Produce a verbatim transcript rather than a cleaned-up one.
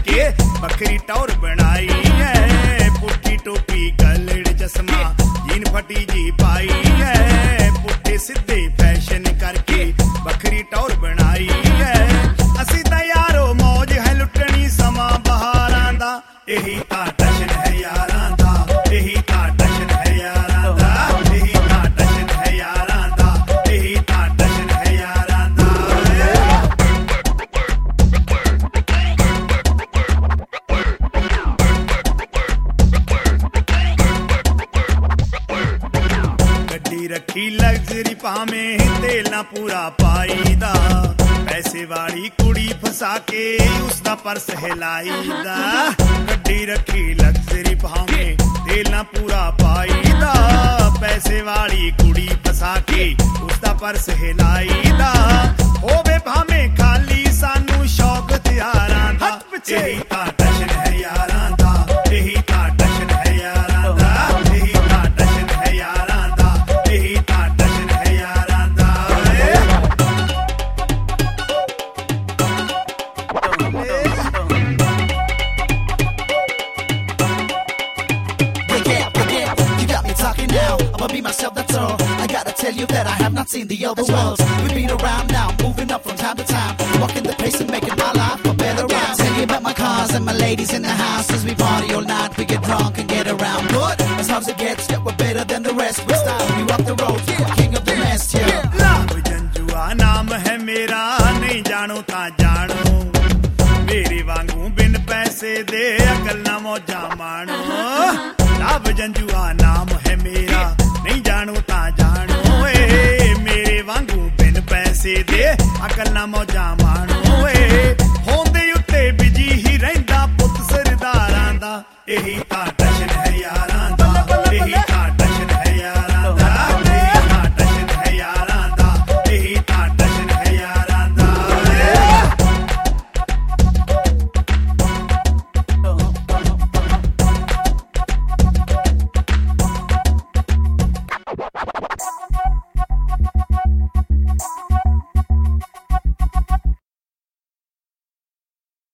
करके बखरी टौर बनाई है। पुट्ठी टोपी गलड़ चश्मा जीन फटी जी पाई है। पुट्ठे सीधे फैशन करके बखरी टौर बनाई है। असी तां यारो मौज है लुटनी समा बहारां दा, यही तां टशन है यारां दा, यही तां टशन है यारां दा, यही तां टशन है यारां दा, यही तां टशन है यारां दा। गड्डी रखी लग्जरी भावें तेल ना पूरा पाईदा, पैसे वाली कुड़ी फसा के उसका पर्स हिलाईदा। गड्डी रखी लग्जरी भावें तेल ना पूरा पाईदा, पैसे वाली कुड़ी फसा के उसका पर्स हिलाईदा। होवे भावें खाली सानू शौक यारां दा, यही तां टशन है यारां दा, यही तां टशन है यारां दा, यही तां टशन है यारां दा, यही तां टशन है यारां दा। Be myself, that's all. I gotta tell you that I have not seen the other worlds. We've been around now, moving up from time to time, walking the pace and making my life a better ride. Tell you about my cars and my ladies in the house. As we party all night, we get drunk and get around. But as hard as it gets, yeah, we're better than the rest. With style, we walk the roads, yeah. King of the rest, yeah. लाभ जंजुआ नाम है मेरा, नहीं जानो ता जानो, मेरे वांगू बिन पैसे दे अकल ना मौजा मानो। लाभ जंजुआ नाम है मेरा, नहीं जानो ता जानो, ए मेरे वांगू बिन पैसे दे अकल ना मौजा मानो। ए होंदे उत्ते बिजी ही रहिंदा पुੱਤ सरदारां दा, यही तां